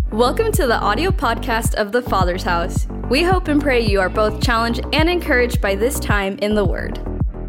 Welcome to the audio podcast of The Father's House. We hope and pray you are both challenged and encouraged by this time in the Word.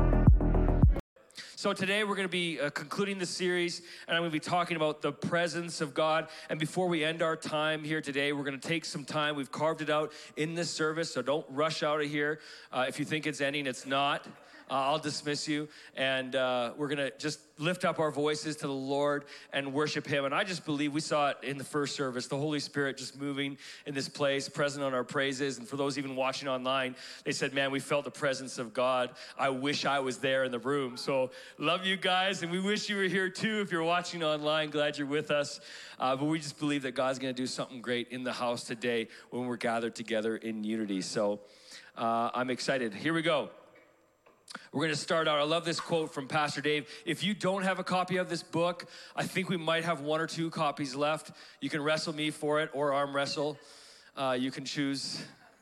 So today we're going to be concluding the series, and I'm going to be talking about the presence of God. And before we end our time here today, we're going to take some time. We've carved it out in this service, so don't rush out of here. If you think it's ending, it's not. I'll dismiss you, and we're going to just lift up our voices to the Lord and worship Him. And I just believe we saw it in the first service, the Holy Spirit just moving in this place, present on our praises. And for those even watching online, they said, man, we felt the presence of God. I wish I was there in the room. So love you guys, and we wish you were here too. If you're watching online, glad you're with us. But we just believe that God's going to do something great in the house today when we're gathered together in unity. So I'm excited. Here we go. We're going to start out. I love this quote from Pastor Dave. If you don't have a copy of this book, I think we might have one or two copies left. You can wrestle me for it or arm wrestle. You can choose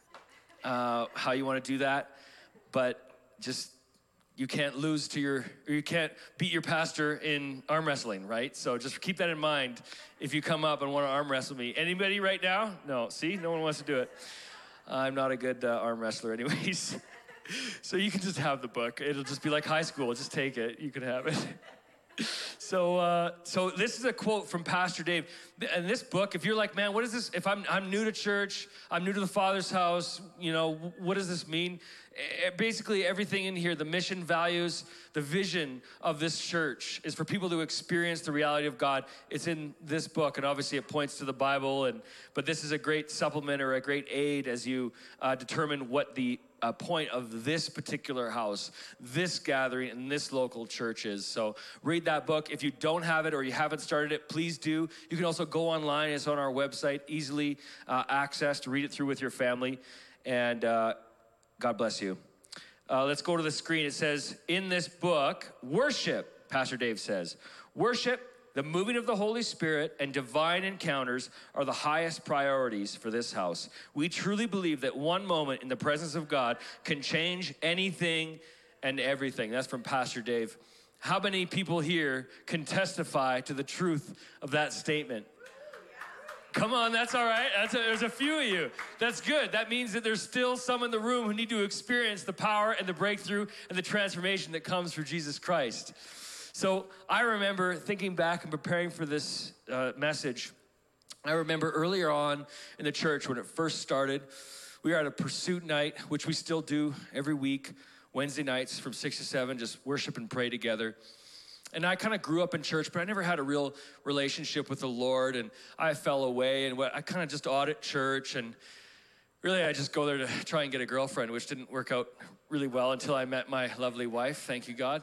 how you want to do that. But just, you can't lose to you can't beat your pastor in arm wrestling, right? So just keep that in mind if you come up and want to arm wrestle me. Anybody right now? No, see, no one wants to do it. I'm not a good arm wrestler anyways. So you can just have the book. It'll just be like high school. Just take it. You can have it. So this is a quote from Pastor Dave. And this book, if you're like, man, what is this? If I'm new to church, I'm new to the Father's house, you know, what does this mean? Basically, everything in here, the mission, values, the vision of this church is for people to experience the reality of God. It's in this book, and obviously it points to the Bible. But this is a great supplement or a great aid as you determine what the point of this particular house, this gathering, and this local church is. So read that book. If you don't have it or you haven't started it, please do. You can also go online. It's on our website, easily accessed to read it through with your family. And God bless you. Let's go to the screen. It says, in this book, worship, Pastor Dave says, worship, the moving of the Holy Spirit, and divine encounters are the highest priorities for this house. We truly believe that one moment in the presence of God can change anything and everything. That's from Pastor Dave. How many people here can testify to the truth of that statement? Come on, that's all right. There's a few of you. That's good. That means that there's still some in the room who need to experience the power and the breakthrough and the transformation that comes through Jesus Christ. So I remember thinking back and preparing for this message. I remember earlier on in the church when it first started, we were at a pursuit night, which we still do every week, Wednesday nights from 6 to 7, just worship and pray together. And I kind of grew up in church, but I never had a real relationship with the Lord, and I fell away, and I kind of just audit church, and really I just go there to try and get a girlfriend, which didn't work out really well until I met my lovely wife. Thank you, God.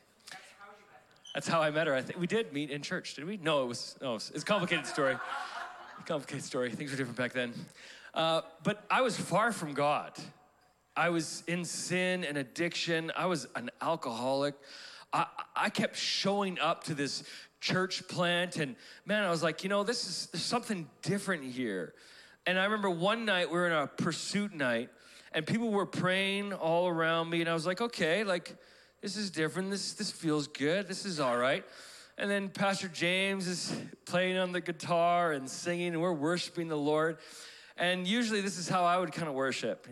That's how I met her. I think we did meet in chururch, did we? No, it's a complicated story. Complicated story. Things were different back then. But I was far from God. I was in sin and addiction. I was an alcoholic. I kept showing up to this church plant, and man, I was like, you know, there's something different here. And I remember one night we were in a pursuit night, and people were praying all around me, and I was like, okay, like, this is different. This feels good. This is all right. And then Pastor James is playing on the guitar and singing, and we're worshiping the Lord. And usually this is how I would kind of worship.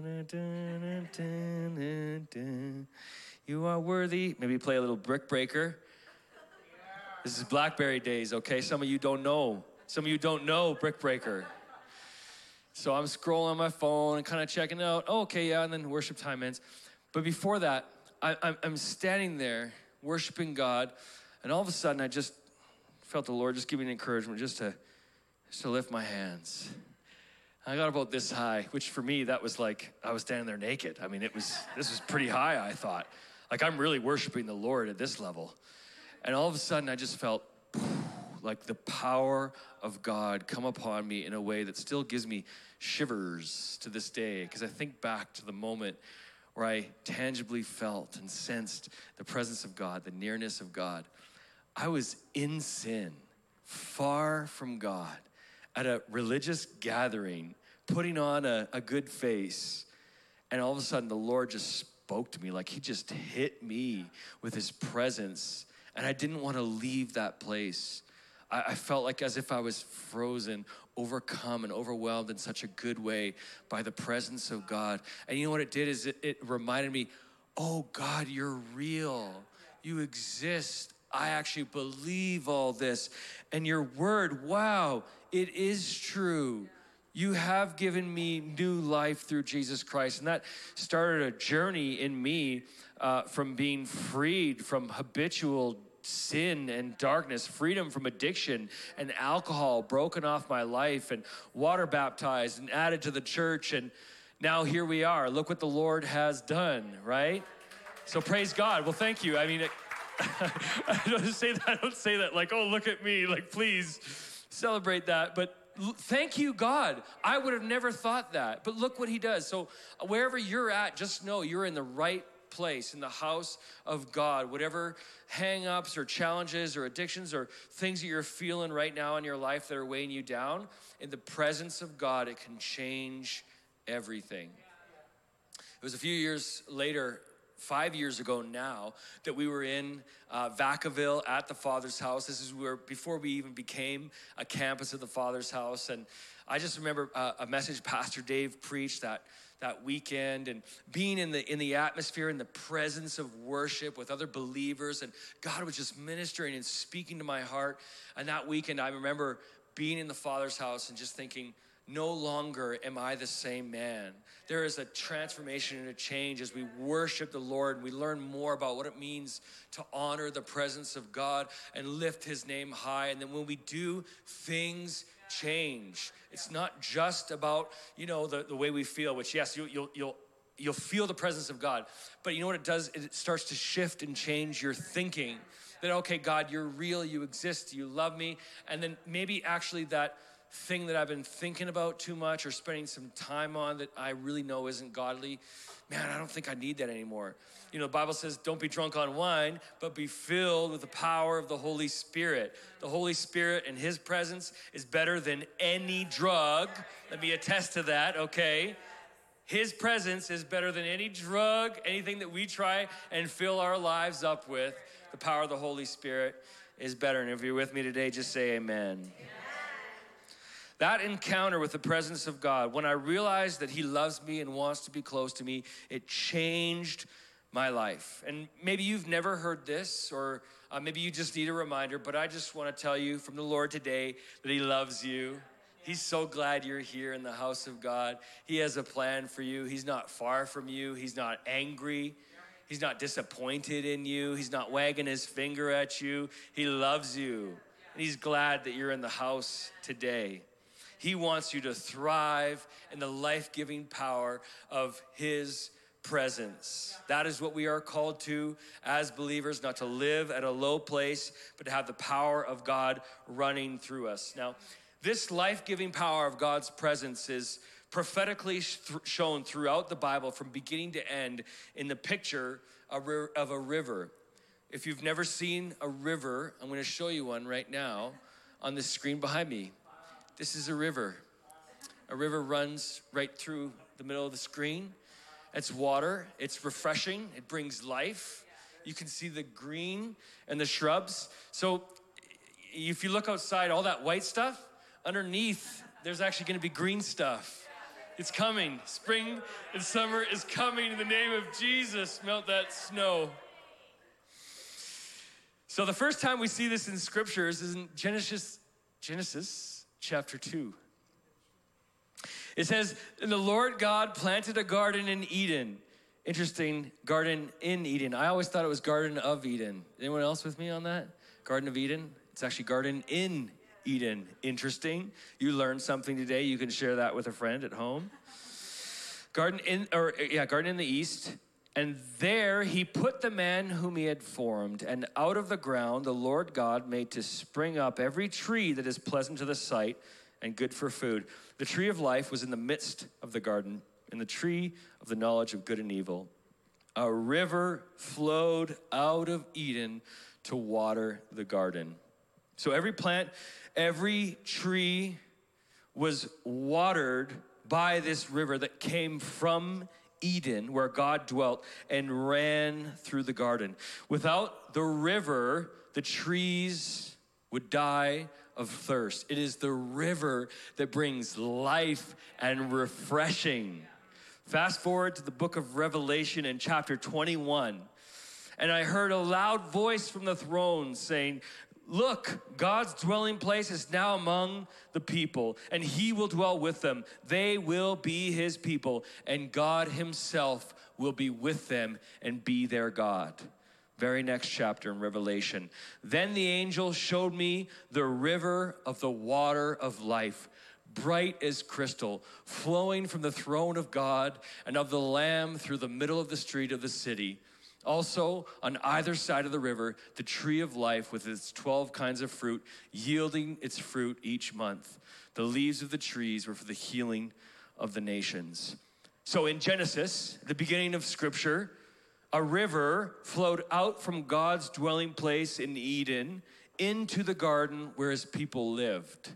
You are worthy. Maybe play a little Brick Breaker. This is Blackberry days, okay? Some of you don't know. Some of you don't know Brick Breaker. So I'm scrolling on my phone and kind of checking out. Oh, okay, yeah, and then worship time ends. But before that, I'm standing there worshiping God, and all of a sudden I just felt the Lord just give me an encouragement just to lift my hands. I got about this high, which for me, that was like I was standing there naked. I mean, this was pretty high, I thought. Like, I'm really worshiping the Lord at this level. And all of a sudden, I just felt like the power of God come upon me in a way that still gives me shivers to this day, because I think back to the moment where I tangibly felt and sensed the presence of God, the nearness of God. I was in sin, far from God, at a religious gathering, putting on a good face, and all of a sudden the Lord just spoke to me, like he just hit me with his presence, and I didn't want to leave that place. I felt like as if I was frozen, overcome and overwhelmed in such a good way by the presence of God. And you know what it did is it reminded me, oh God, you're real. You exist. I actually believe all this. And your word, wow, it is true. You have given me new life through Jesus Christ. And that started a journey in me from being freed from habitual sin and darkness, freedom from addiction and alcohol broken off my life, and water baptized and added to the church. And now here we are. Look what the Lord has done, right? So praise God. Well, thank you. I mean, I don't say that like, oh, look at me. Like, please celebrate that. But thank you, God. I would have never thought that. But look what he does. So wherever you're at, just know you're in the right place, in the house of God. Whatever hang-ups or challenges or addictions or things that you're feeling right now in your life that are weighing you down, in the presence of God, it can change everything. It was a few years later, 5 years ago now, that we were in Vacaville at the Father's House. This is where, before we even became a campus of the Father's House. And I just remember a message Pastor Dave preached that weekend, and being in the atmosphere, in the presence of worship with other believers, and God was just ministering and speaking to my heart. And that weekend, I remember being in the Father's house and just thinking, no longer am I the same man. There is a transformation and a change as we worship the Lord and we learn more about what it means to honor the presence of God and lift his name high. And then when we do, things change. It's not just about, the way we feel, which yes, you'll feel the presence of God. But you know what it does? It starts to shift and change your thinking. That, okay, God, you're real, you exist, you love me. And then maybe actually that thing that I've been thinking about too much or spending some time on that I really know isn't godly, man, I don't think I need that anymore. The Bible says, don't be drunk on wine, but be filled with the power of the Holy Spirit. The Holy Spirit and his presence is better than any drug. Let me attest to that, okay? His presence is better than any drug, anything that we try and fill our lives up with. The power of the Holy Spirit is better. And if you're with me today, just say amen. That encounter with the presence of God, when I realized that he loves me and wants to be close to me, it changed my life. And maybe you've never heard this, or maybe you just need a reminder, but I just want to tell you from the Lord today that he loves you. He's so glad you're here in the house of God. He has a plan for you. He's not far from you. He's not angry. He's not disappointed in you. He's not wagging his finger at you. He loves you. And he's glad that you're in the house today. He wants you to thrive in the life-giving power of his presence. That is what we are called to as believers, not to live at a low place, but to have the power of God running through us. Now, this life-giving power of God's presence is prophetically shown throughout the Bible from beginning to end in the picture of a river. If you've never seen a river, I'm going to show you one right now on the screen behind me. This is a river. A river runs right through the middle of the screen. It's water. It's refreshing. It brings life. You can see the green and the shrubs. So if you look outside, all that white stuff, underneath, there's actually going to be green stuff. It's coming. Spring and summer is coming in the name of Jesus. Melt that snow. So the first time we see this in scriptures is in Genesis chapter 2. It says, and the Lord God planted a garden in Eden. Interesting, garden in Eden. I always thought it was Garden of Eden. Anyone else with me on that? Garden of Eden? It's actually Garden in Eden. Interesting. You learned something today. You can share that with a friend at home. Garden in the east. And there he put the man whom he had formed, and out of the ground the Lord God made to spring up every tree that is pleasant to the sight and good for food. The tree of life was in the midst of the garden, and the tree of the knowledge of good and evil. A river flowed out of Eden to water the garden. So every plant, every tree was watered by this river that came from Eden, where God dwelt, and ran through the garden. Without the river, the trees would die of thirst. It is the river that brings life and refreshing. Fast forward to the book of Revelation in chapter 21. And I heard a loud voice from the throne saying, look, God's dwelling place is now among the people, and he will dwell with them. They will be his people, and God himself will be with them and be their God. Very next chapter in Revelation. Then the angel showed me the river of the water of life, bright as crystal, flowing from the throne of God and of the Lamb through the middle of the street of the city. Also, on either side of the river, the tree of life with its 12 kinds of fruit, yielding its fruit each month. The leaves of the trees were for the healing of the nations. So in Genesis, the beginning of Scripture, a river flowed out from God's dwelling place in Eden into the garden where his people lived.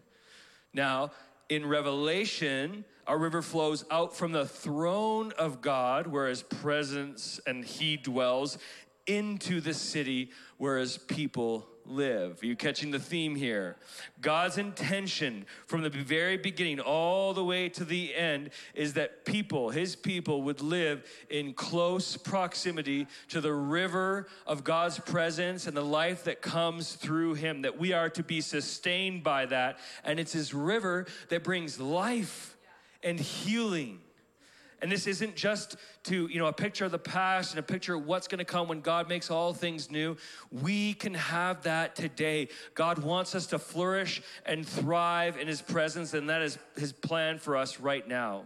Now, in Revelation, a river flows out from the throne of God where his presence and he dwells into the city where his people live. Are you catching the theme here? God's intention from the very beginning all the way to the end is that people, his people, would live in close proximity to the river of God's presence and the life that comes through him, that we are to be sustained by that. And it's his river that brings life and healing. And this isn't just to, a picture of the past and a picture of what's going to come when God makes all things new. We can have that today. God wants us to flourish and thrive in his presence, and that is his plan for us right now.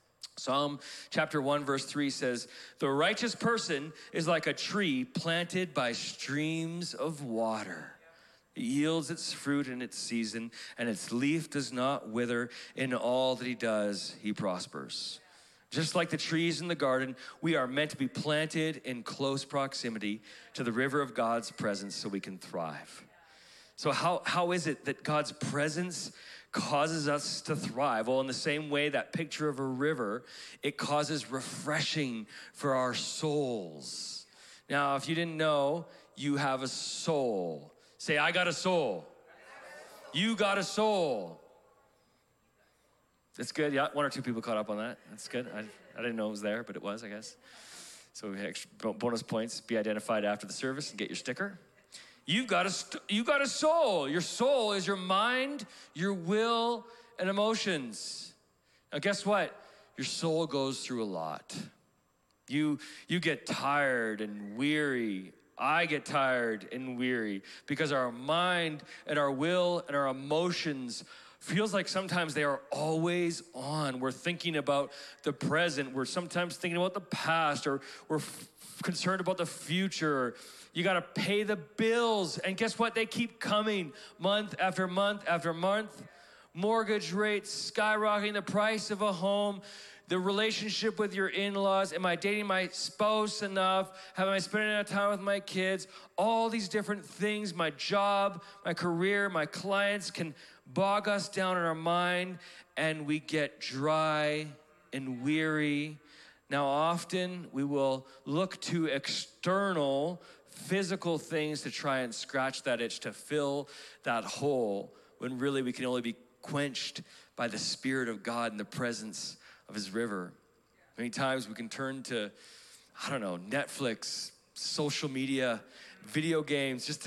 Psalm chapter 1, verse 3 says, the righteous person is like a tree planted by streams of water. It yields its fruit in its season, and its leaf does not wither. In all that he does, he prospers. Just like the trees in the garden, we are meant to be planted in close proximity to the river of God's presence so we can thrive. So how is it that God's presence causes us to thrive? Well, in the same way, that picture of a river, it causes refreshing for our souls. Now, if you didn't know, you have a soul. Say, I got a soul. You got a soul. That's good. Yeah, one or two people caught up on that. That's good. I didn't know it was there, but it was, I guess. So extra bonus points. Be identified after the service and get your sticker. You got a soul. Your soul is your mind, your will, and emotions. Now, guess what? Your soul goes through a lot. You get tired and weary. I get tired and weary because our mind and our will and our emotions feels like sometimes they are always on. We're thinking about the present. We're sometimes thinking about the past, or we're concerned about the future. You got to pay the bills. And guess what? They keep coming month after month after month. Mortgage rates skyrocketing, the price of a home, the relationship with your in-laws. Am I dating my spouse enough? Am I spending enough time with my kids? All these different things, my job, my career, my clients can bog us down in our mind, and we get dry and weary. Now, often we will look to external physical things to try and scratch that itch, to fill that hole, when really we can only be quenched by the Spirit of God in the presence of his river. Many times we can turn to, Netflix, social media, video games, just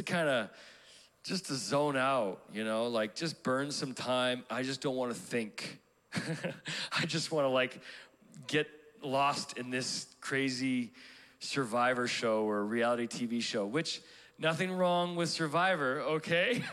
to zone out, just burn some time. I just don't want to think. I just want to get lost in this crazy Survivor show or reality TV show, which nothing wrong with Survivor, okay?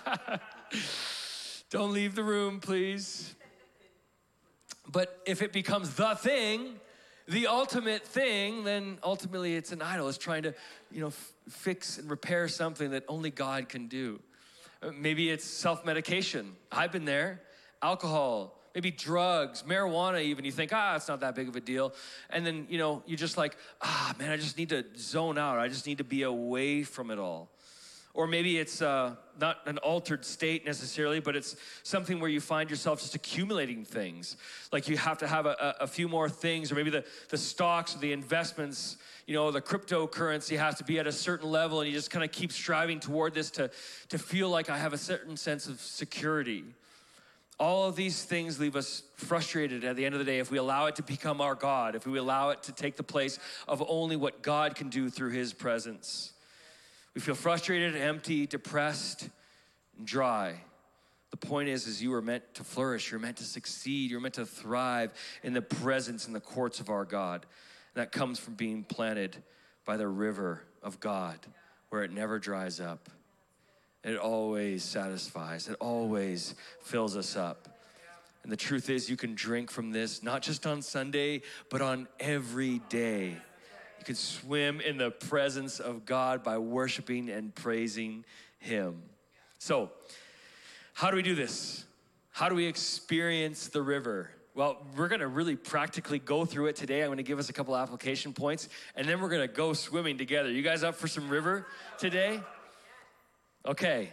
Don't leave the room, please. But if it becomes the thing, the ultimate thing, then ultimately it's an idol. It's trying to, fix and repair something that only God can do. Maybe it's self-medication. I've been there. Alcohol, maybe drugs, marijuana even. You think, it's not that big of a deal. And then, you're just like, I just need to zone out. I just need to be away from it all. Or maybe it's not an altered state necessarily, but it's something where you find yourself just accumulating things. Like you have to have a few more things, or maybe the stocks or the investments, the cryptocurrency has to be at a certain level, and you just kind of keep striving toward this to feel like I have a certain sense of security. All of these things leave us frustrated at the end of the day if we allow it to become our God, if we allow it to take the place of only what God can do through his presence. We feel frustrated, empty, depressed, and dry. The point is you are meant to flourish. You're meant to succeed. You're meant to thrive in the presence and the courts of our God. And that comes from being planted by the river of God, where it never dries up. It always satisfies. It always fills us up. And the truth is you can drink from this, not just on Sunday, but on every day. You can swim in the presence of God by worshiping and praising him. So, how do we do this? How do we experience the river? Well, we're gonna really practically go through it today. I'm gonna give us a couple application points, and then we're gonna go swimming together. You guys up for some river today? Okay.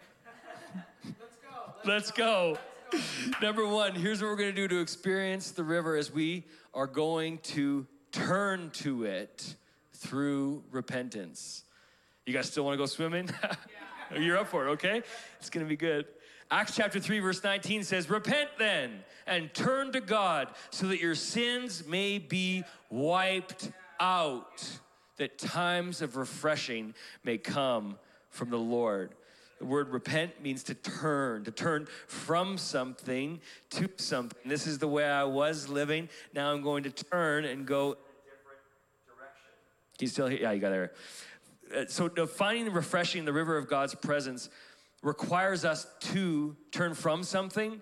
Let's go. Number one, here's what we're gonna do to experience the river is we are going to turn to it through repentance. You guys still want to go swimming? Yeah. You're up for it, okay? It's going to be good. Acts chapter 3, verse 19 says, "Repent then and turn to God so that your sins may be wiped out, that times of refreshing may come from the Lord." The word repent means to turn from something to something. This is the way I was living. Now I'm going to turn and go in a different direction. Can you still hear? Yeah, you got there. So finding refreshing the river of God's presence requires us to turn from something,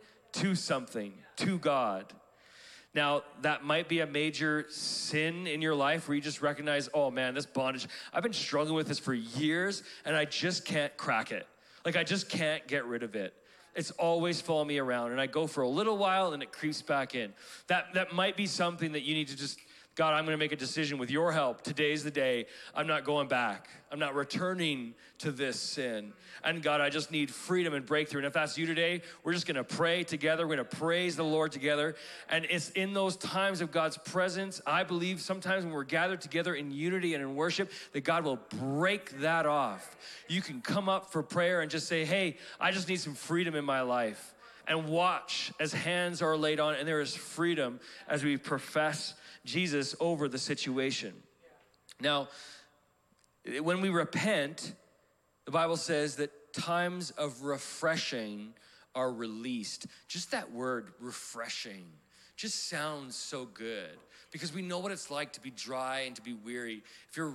to God. Now, that might be a major sin in your life where you just recognize, oh man, this bondage, I've been struggling with this for years and I just can't crack it. Like I just can't get rid of it. It's always following me around and I go for a little while and it creeps back in. That might be something that you need to just, God, I'm gonna make a decision with your help. Today's the day. I'm not going back. I'm not returning to this sin. And God, I just need freedom and breakthrough. And if that's you today, we're just gonna pray together. We're gonna praise the Lord together. And it's in those times of God's presence, I believe sometimes when we're gathered together in unity and in worship, that God will break that off. You can come up for prayer and just say, hey, I just need some freedom in my life. And watch as hands are laid on and there is freedom as we profess Jesus over the situation. Now, when we repent, the Bible says that times of refreshing are released. Just that word, refreshing, just sounds so good because we know what it's like to be dry and to be weary. If you're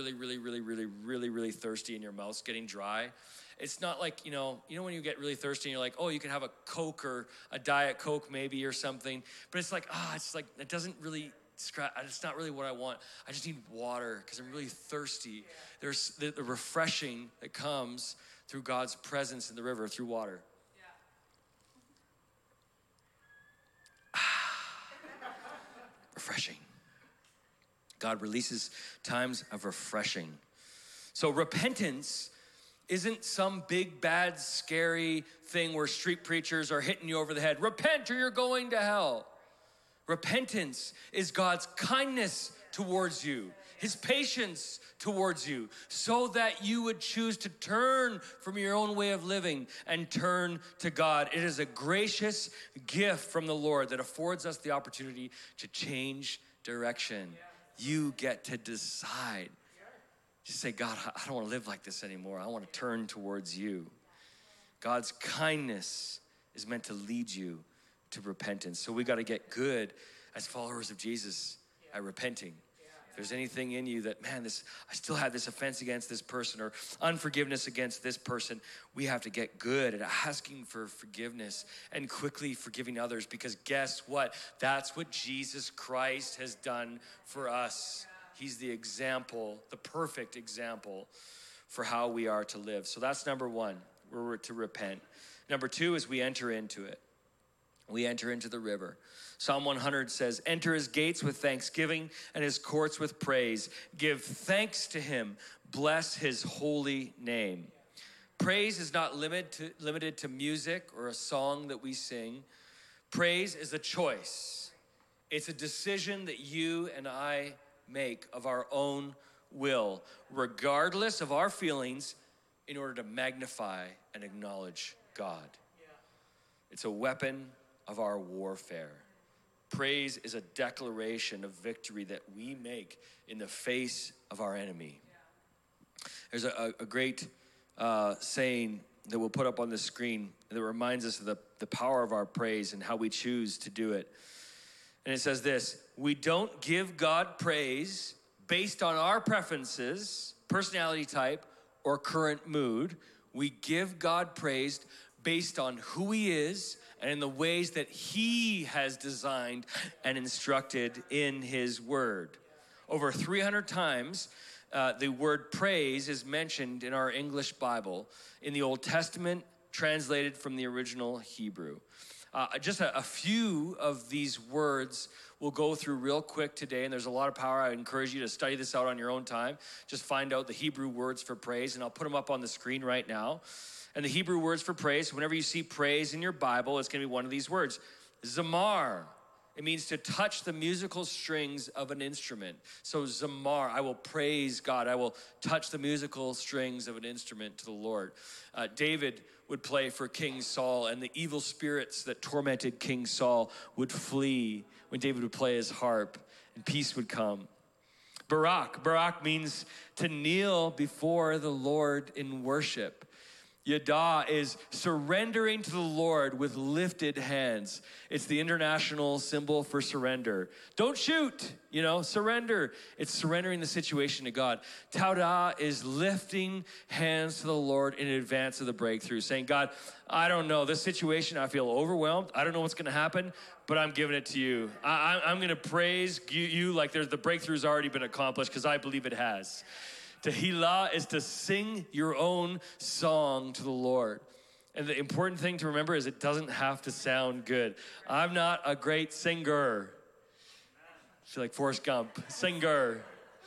really thirsty and your mouth's getting dry, it's not like, you know when you get really thirsty and you're like, oh, you can have a Coke or a Diet Coke maybe or something, but it's like, it doesn't really, it's not really what I want. I just need water because I'm really thirsty. There's the refreshing that comes through God's presence in the river, through water. Refreshing. God releases times of refreshing. So repentance isn't some big, bad, scary thing where street preachers are hitting you over the head. Repent or you're going to hell. Repentance is God's kindness towards you, his patience towards you, so that you would choose to turn from your own way of living and turn to God. It is a gracious gift from the Lord that affords us the opportunity to change direction. You get to decide. Just say, God, I don't want to live like this anymore. I want to turn towards you. God's kindness is meant to lead you to repentance. So we got to get good as followers of Jesus at repenting. If there's anything in you that, man, I still have this offense against this person or unforgiveness against this person, we have to get good at asking for forgiveness and quickly forgiving others, because guess what? That's what Jesus Christ has done for us. He's the example, the perfect example for how we are to live. So that's number one, we're to repent. Number two is we enter into it. We enter into the river. Psalm 100 says, enter his gates with thanksgiving and his courts with praise. Give thanks to him. Bless his holy name. praise is not limited to music or a song that we sing. Praise is a choice. It's a decision that you and I make of our own will, regardless of our feelings, in order to magnify and acknowledge God. It's a weapon of our warfare. Praise is a declaration of victory that we make in the face of our enemy. There's a great saying that we'll put up on the screen that reminds us of the power of our praise and how we choose to do it. And it says this: we don't give God praise based on our preferences, personality type, or current mood. We give God praise based on who he is and in the ways that he has designed and instructed in his word. Over 300 times, the word praise is mentioned in our English Bible in the Old Testament, translated from the original Hebrew. Just a few of these words we'll go through real quick today, and there's a lot of power. I encourage you to study this out on your own time. Just find out the Hebrew words for praise, and I'll put them up on the screen right now. And the Hebrew words for praise, whenever you see praise in your Bible, it's going to be one of these words: zamar. It means to touch the musical strings of an instrument. So zamar, I will praise God. I will touch the musical strings of an instrument to the Lord. David would play for King Saul, and the evil spirits that tormented King Saul would flee when David would play his harp, and peace would come. Barak means to kneel before the Lord in worship. Yada is surrendering to the Lord with lifted hands. It's the international symbol for surrender. Don't shoot, surrender. It's surrendering the situation to God. Tauda is lifting hands to the Lord in advance of the breakthrough, saying, God, I don't know, this situation, I feel overwhelmed. I don't know what's gonna happen, but I'm giving it to you. I'm gonna praise you like the breakthrough's already been accomplished, because I believe it has. Tehillah is to sing your own song to the Lord. And the important thing to remember is it doesn't have to sound good. I'm not a great singer. I feel like Forrest Gump, singer.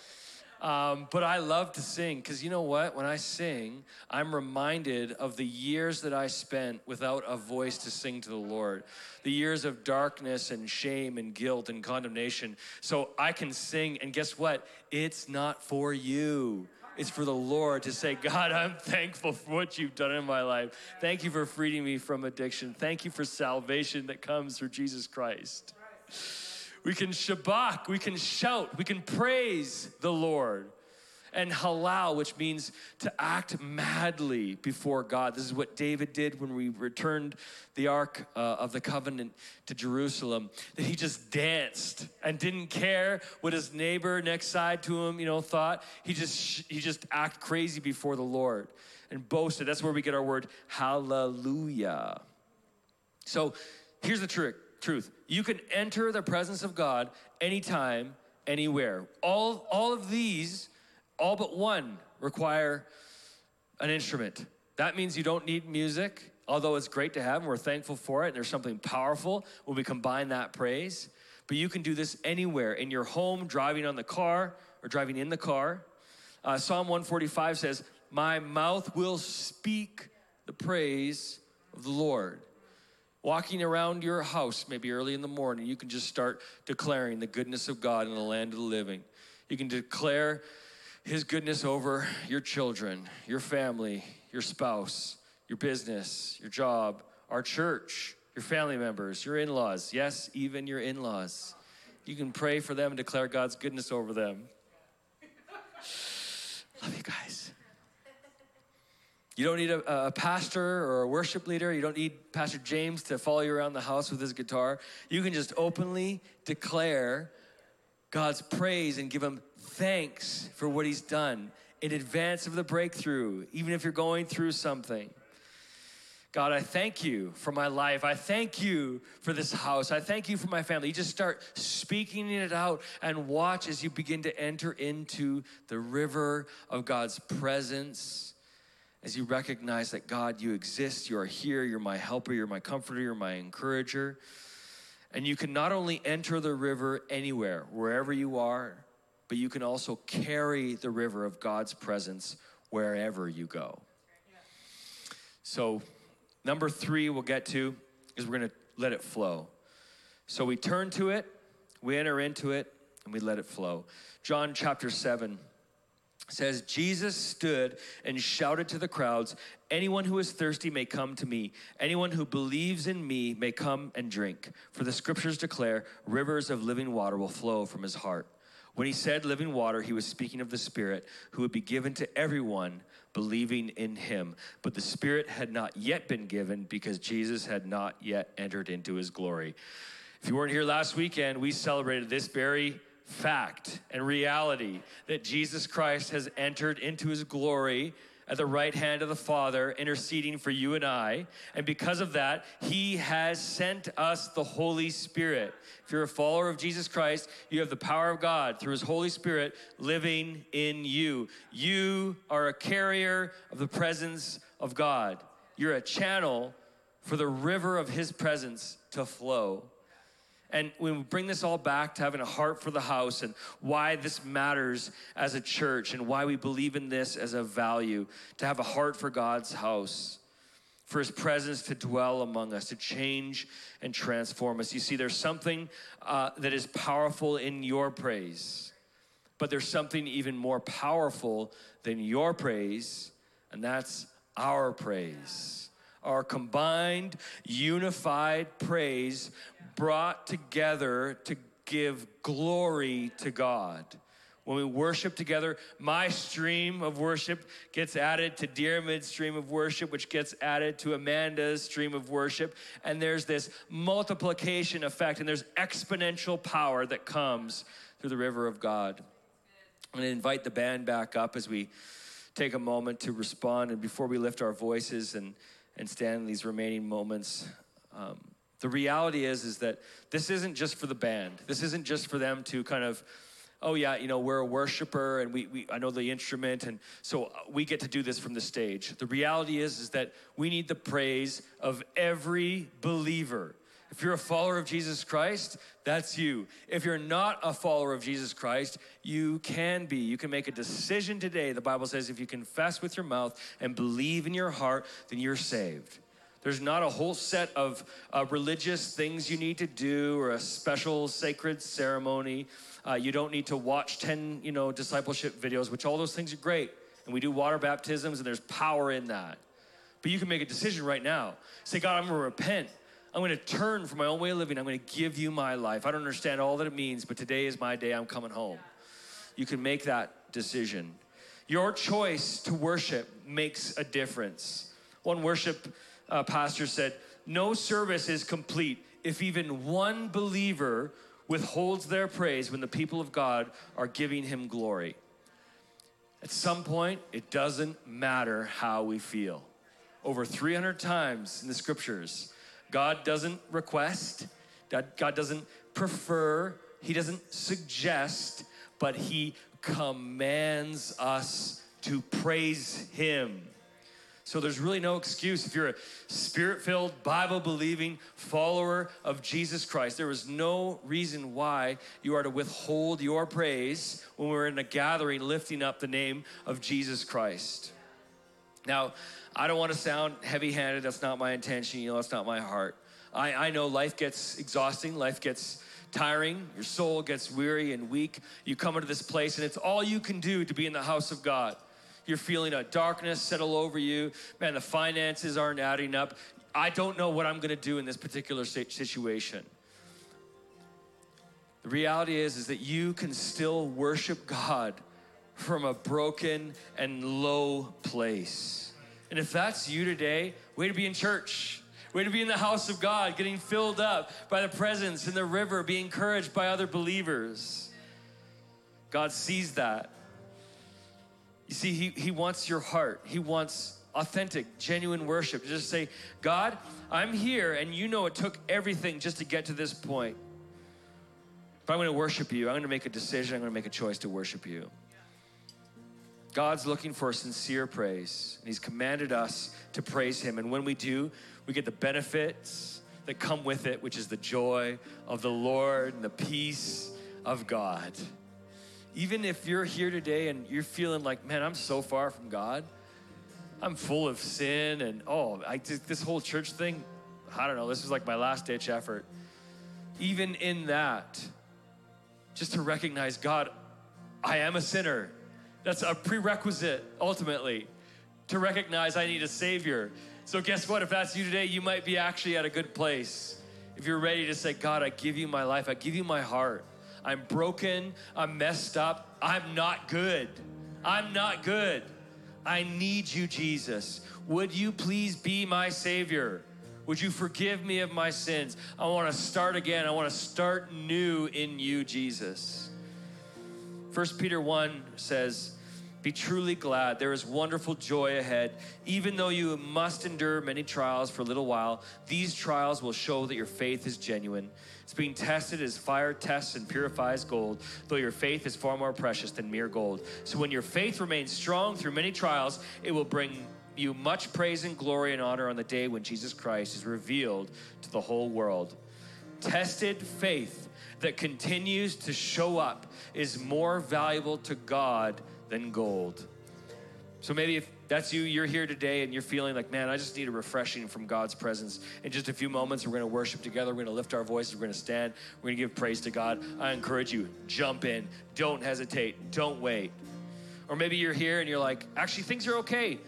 But I love to sing, because you know what? When I sing, I'm reminded of the years that I spent without a voice to sing to the Lord. The years of darkness and shame and guilt and condemnation. So I can sing, and guess what? It's not for you. It's for the Lord to say, God, I'm thankful for what you've done in my life. Thank you for freeing me from addiction. Thank you for salvation that comes through Jesus Christ. We can shabach, we can shout, we can praise the Lord. And halal, which means to act madly before God. This is what David did when we returned the Ark of the Covenant to Jerusalem. That he just danced and didn't care what his neighbor next side to him, thought. He just acted crazy before the Lord and boasted. That's where we get our word hallelujah. So here's the truth. You can enter the presence of God anytime, anywhere. All of these, all but one, require an instrument. That means you don't need music, although it's great to have, and we're thankful for it. And there's something powerful when we combine that praise. But you can do this anywhere, in your home, driving on the car, or driving in the car. Psalm 145 says, my mouth will speak the praise of the Lord. Walking around your house, maybe early in the morning, you can just start declaring the goodness of God in the land of the living. You can declare his goodness over your children, your family, your spouse, your business, your job, our church, your family members, your in-laws. Yes, even your in-laws. You can pray for them and declare God's goodness over them. Love you guys. You don't need a pastor or a worship leader. You don't need Pastor James to follow you around the house with his guitar. You can just openly declare God's praise and give him thanks for what he's done in advance of the breakthrough, even if you're going through something. God, I thank you for my life. I thank you for this house. I thank you for my family. You just start speaking it out and watch as you begin to enter into the river of God's presence. As you recognize that, God, you exist, you are here, you're my helper, you're my comforter, you're my encourager. And you can not only enter the river anywhere, wherever you are, but you can also carry the river of God's presence wherever you go. So number 3 we'll get to is we're going to let it flow. So we turn to it, we enter into it, and we let it flow. John chapter 7 says, Jesus stood and shouted to the crowds, anyone who is thirsty may come to me. Anyone who believes in me may come and drink. For the scriptures declare, rivers of living water will flow from his heart. When he said living water, he was speaking of the Spirit who would be given to everyone believing in him. But the Spirit had not yet been given because Jesus had not yet entered into his glory. If you weren't here last weekend, we celebrated this very fact and reality that Jesus Christ has entered into his glory at the right hand of the Father, interceding for you and I. And because of that, he has sent us the Holy Spirit. If you're a follower of Jesus Christ, you have the power of God through his Holy Spirit living in you. You are a carrier of the presence of God. You're a channel for the river of his presence to flow. And when we bring this all back to having a heart for the house and why this matters as a church and why we believe in this as a value, to have a heart for God's house, for his presence to dwell among us, to change and transform us. You see, there's something that is powerful in your praise, but there's something even more powerful than your praise, and that's our praise. Our combined, unified praise brought together to give glory to God. When we worship together, my stream of worship gets added to Dearmid's stream of worship, which gets added to Amanda's stream of worship. And there's this multiplication effect, and there's exponential power that comes through the river of God. I'm going to invite the band back up as we take a moment to respond. And before we lift our voices and stand in these remaining moments, the reality is that this isn't just for the band. This isn't just for them to kind of, oh yeah, you know, we're a worshiper and I know the instrument, and so we get to do this from the stage. The reality is that we need the praise of every believer. If you're a follower of Jesus Christ, that's you. If you're not a follower of Jesus Christ, you can be. You can make a decision today. The Bible says if you confess with your mouth and believe in your heart, then you're saved. There's not a whole set of religious things you need to do or a special sacred ceremony. You don't need to watch 10, discipleship videos, which all those things are great. And we do water baptisms, and there's power in that. But you can make a decision right now. Say, God, I'm going to repent. I'm going to turn from my own way of living. I'm going to give you my life. I don't understand all that it means, but today is my day. I'm coming home. You can make that decision. Your choice to worship makes a difference. One worship pastor said, no service is complete if even one believer withholds their praise when the people of God are giving him glory. At some point, it doesn't matter how we feel. Over 300 times in the scriptures, God doesn't request, God doesn't prefer, he doesn't suggest, but he commands us to praise him. So there's really no excuse. If you're a Spirit-filled, Bible-believing follower of Jesus Christ, there is no reason why you are to withhold your praise when we're in a gathering lifting up the name of Jesus Christ. Now, I don't want to sound heavy-handed. That's not my intention. That's not my heart. I know life gets exhausting. Life gets tiring. Your soul gets weary and weak. You come into this place, and it's all you can do to be in the house of God. You're feeling a darkness settle over you. Man, the finances aren't adding up. I don't know what I'm going to do in this particular situation. The reality is that you can still worship God from a broken and low place. And if that's you today, way to be in church. Way to be in the house of God, getting filled up by the presence in the river, being encouraged by other believers. God sees that. You see, he wants your heart. He wants authentic, genuine worship. Just say, God, I'm here, and you know it took everything just to get to this point. But I'm going to worship you. I'm going to make a decision. I'm going to make a choice to worship you. God's looking for sincere praise, and he's commanded us to praise him. And when we do, we get the benefits that come with it, which is the joy of the Lord and the peace of God. Even if you're here today and you're feeling like, man, I'm so far from God, I'm full of sin and this whole church thing, I don't know, this was like my last ditch effort. Even in that, just to recognize, God, I am a sinner. That's a prerequisite, ultimately, to recognize I need a Savior. So guess what? If that's you today, you might be actually at a good place. If you're ready to say, God, I give you my life. I give you my heart. I'm broken. I'm messed up. I'm not good. I'm not good. I need you, Jesus. Would you please be my Savior? Would you forgive me of my sins? I want to start again. I want to start new in you, Jesus. 1 Peter 1 says, be truly glad. There is wonderful joy ahead. Even though you must endure many trials for a little while, these trials will show that your faith is genuine. It's being tested as fire tests and purifies gold, though your faith is far more precious than mere gold. So when your faith remains strong through many trials, it will bring you much praise and glory and honor on the day when Jesus Christ is revealed to the whole world. Tested faith that continues to show up is more valuable to God than gold. So maybe if that's you, you're here today and you're feeling like, man, I just need a refreshing from God's presence. In just a few moments, we're going to worship together. We're going to lift our voices. We're going to stand. We're going to give praise to God. I encourage you, jump in. Don't hesitate. Don't wait. Or maybe you're here and you're like, actually, things are okay.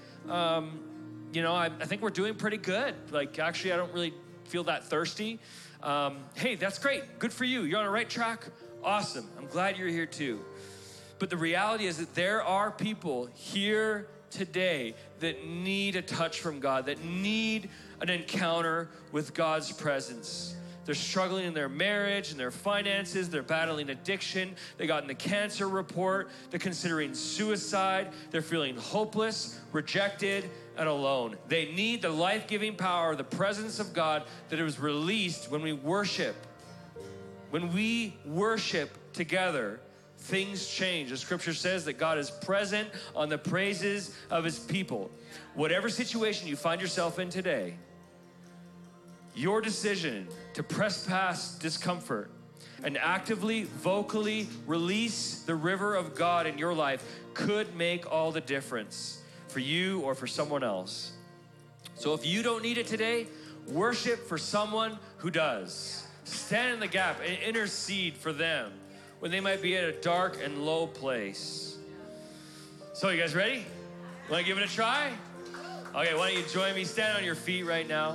I think we're doing pretty good. Like, actually, I don't really feel that thirsty. Hey, that's great. Good for you. You're on the right track. Awesome. I'm glad you're here too. But the reality is that there are people here today that need a touch from God, that need an encounter with God's presence. They're struggling in their marriage and their finances. They're battling addiction. They got in the cancer report. They're considering suicide. They're feeling hopeless, rejected, and alone. They need the life-giving power of the presence of God that was released when we worship. When we worship together, things change. The scripture says that God is present on the praises of his people. Whatever situation you find yourself in today, your decision to press past discomfort and actively, vocally release the river of God in your life could make all the difference for you or for someone else. So if you don't need it today, worship for someone who does. Stand in the gap and intercede for them when they might be at a dark and low place. So you guys ready? Want to give it a try? Okay, why don't you join me? Stand on your feet right now.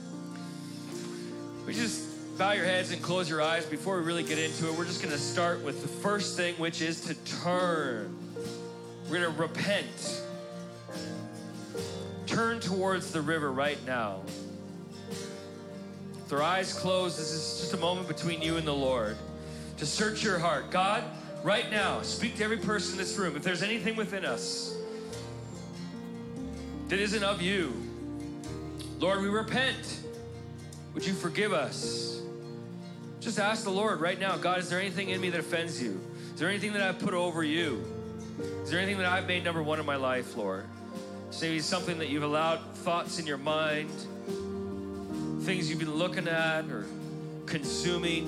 We just bow your heads and close your eyes before we really get into it. We're just going to start with the first thing, which is to turn. We're going to repent. Turn towards the river right now. With their eyes closed, this is just a moment between you and the Lord. To search your heart. God, right now, speak to every person in this room. If there's anything within us that isn't of you, Lord, we repent. Would you forgive us? Just ask the Lord right now, God, is there anything in me that offends you? Is there anything that I've put over you? Is there anything that I've made number one in my life, Lord? Maybe something that you've allowed thoughts in your mind, things you've been looking at or consuming,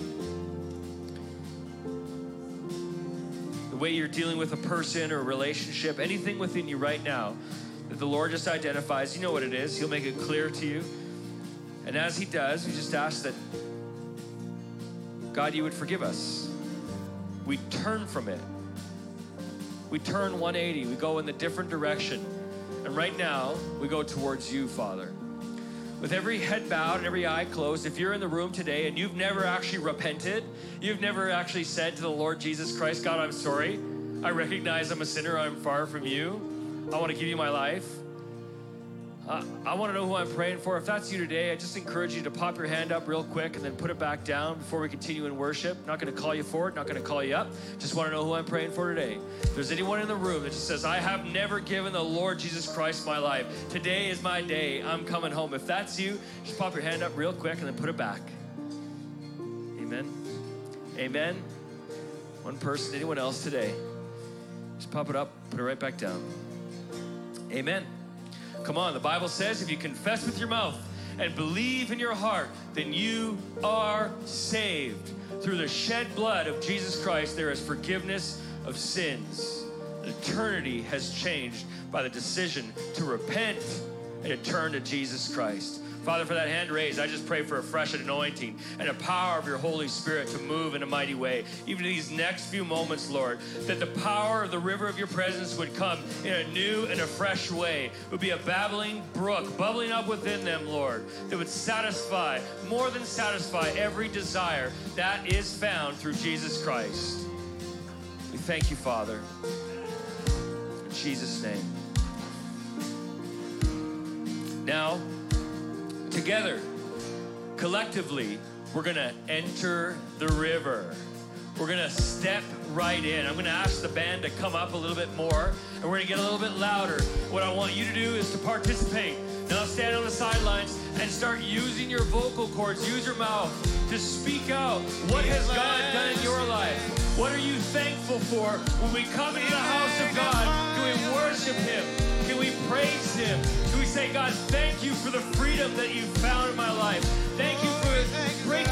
the way you're dealing with a person or a relationship, anything within you right now that the Lord just identifies. You know what it is. He'll make it clear to you. And as he does, we just ask that, God, you would forgive us. We turn from it. We turn 180. We go in the different direction. And right now, we go towards you, Father. With every head bowed and every eye closed, if you're in the room today and you've never actually repented, you've never actually said to the Lord Jesus Christ, God, I'm sorry. I recognize I'm a sinner. I'm far from you. I want to give you my life. I want to know who I'm praying for. If that's you today, I just encourage you to pop your hand up real quick and then put it back down before we continue in worship. Not going to call you forward, not going to call you up. Just want to know who I'm praying for today. If there's anyone in the room that just says, I have never given the Lord Jesus Christ my life. Today is my day. I'm coming home. If that's you, just pop your hand up real quick and then put it back. Amen. Amen. One person. Anyone else today? Just pop it up, put it right back down. Amen. Come on, the Bible says if you confess with your mouth and believe in your heart, then you are saved. Through the shed blood of Jesus Christ, there is forgiveness of sins. Eternity has changed by the decision to repent and to turn to Jesus Christ. Father, for that hand raised, I just pray for a fresh anointing and a power of your Holy Spirit to move in a mighty way. Even in these next few moments, Lord, that the power of the river of your presence would come in a new and a fresh way. It would be a babbling brook bubbling up within them, Lord, that would satisfy, more than satisfy, every desire that is found through Jesus Christ. We thank you, Father. In Jesus' name. Now, together, collectively, we're going to enter the river. We're going to step right in. I'm going to ask the band to come up a little bit more, and we're going to get a little bit louder. What I want you to do is to participate. Now stand on the sidelines and start using your vocal cords. Use your mouth to speak out. What has God done in your life? What are you thankful for? When we come into the house of God, can we worship Him? Can we praise Him? Can we say, God, thank you for the freedom that you found in my life. Thank you for